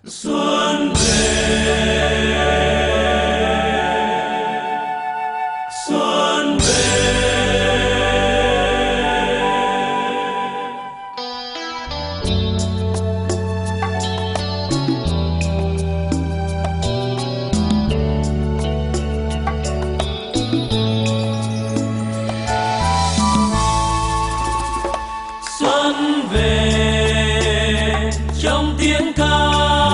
Xuân về, xuân về. Xuân về trong tiếng ca,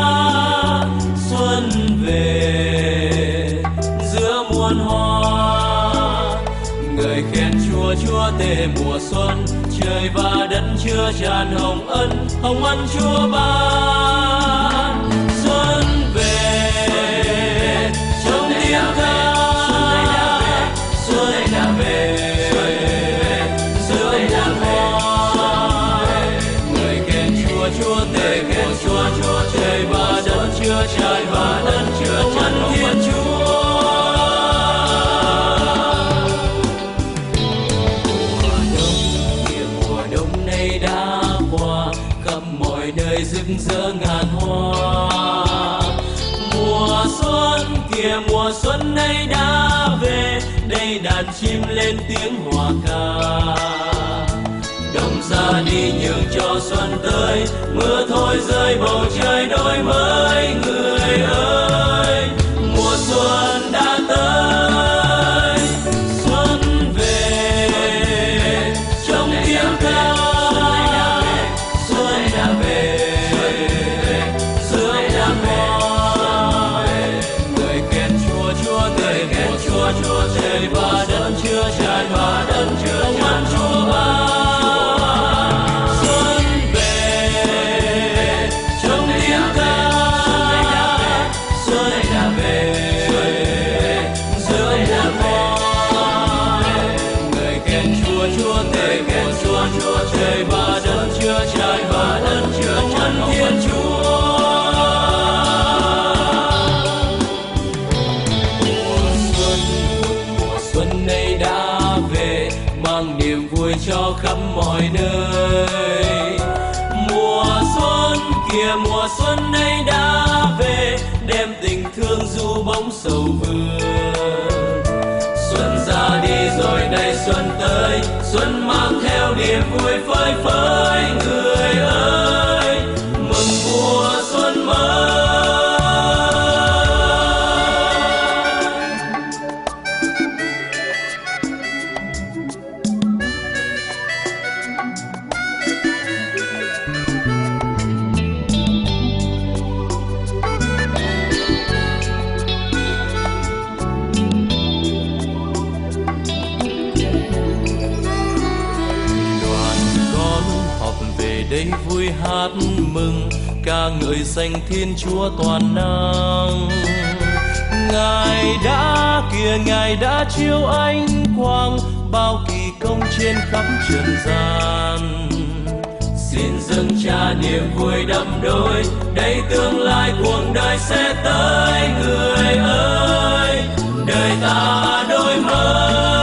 xuân về giữa muôn hoa. Người khen Chúa, Chúa tề mùa xuân, trời và đất chứa tràn hồng ân Chúa ban. Xuân về trong tiếng ca, xuân đã về giữa muôn hoa. Người khen Chúa, Chúa tề mùa Chúa, trời và đất chứa tràn và đất chứa tràn Thiên Chúa. Mùa đông nay đã qua, khắp mọi nơi rực rỡ ngàn hoa. Mùa xuân kìa, mùa xuân nay đã về, đây đàn chim lên tiếng hòa ca. Đông ra đi nhường cho xuân tới, mưa thôi rơi bầu trời đổi mới. Người ơi, mùa xuân đã tới. Xuân về trong tiếng ca, xuân đã về giữa muôn hoa. Người khen Chúa, Chúa tề mùa Chúa, trời và đất chứa tràn và đất chứa tràn Chúa ban. Trời và đất chứa tràn và đất chứa tràn Thiên Chúa. Mùa xuân này đã về, mang niềm vui cho khắp mọi nơi. Mùa xuân kìa, mùa xuân này đã về, đem tình thương du bóng sầu vương. Xuân ra đi rồi đây xuân tới, xuân mang theo niềm vui phơi phới. Người ơi, mừng mùa xuân mới. Đây vui hát mừng, ca ngợi danh Thiên Chúa toàn năng. Ngài đã kìa, Ngài đã chiếu ánh quang, bao kỳ công trên khắp trần gian. Xin dâng Cha niềm vui đắm đôi, đây tương lai cuộc đời sẽ tới. Người ơi, đời ta đổi mới.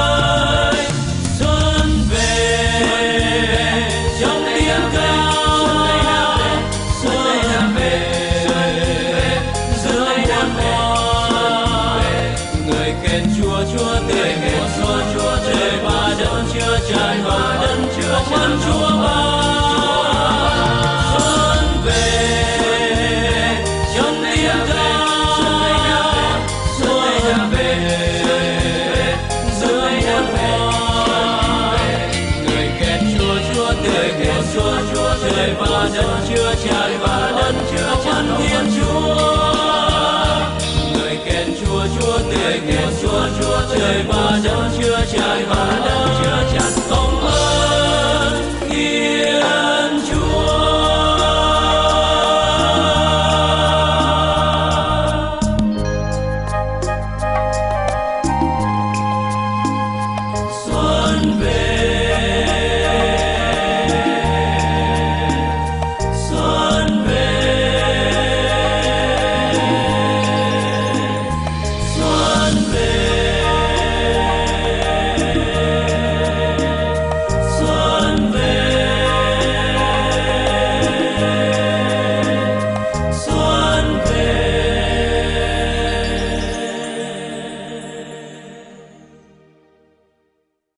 Tràn và đất chứa tràn Chúa ban. Xuân về trong tiếng ca, xuân đã về giữa muôn hoa. Người khen Chúa, Chúa tề mùa Chúa, trời và đất chứa tràn và đất chứa tràn Thiên Chúa. Người khen Chúa, Chúa tề mùa Chúa, trời và đất chứa tràn và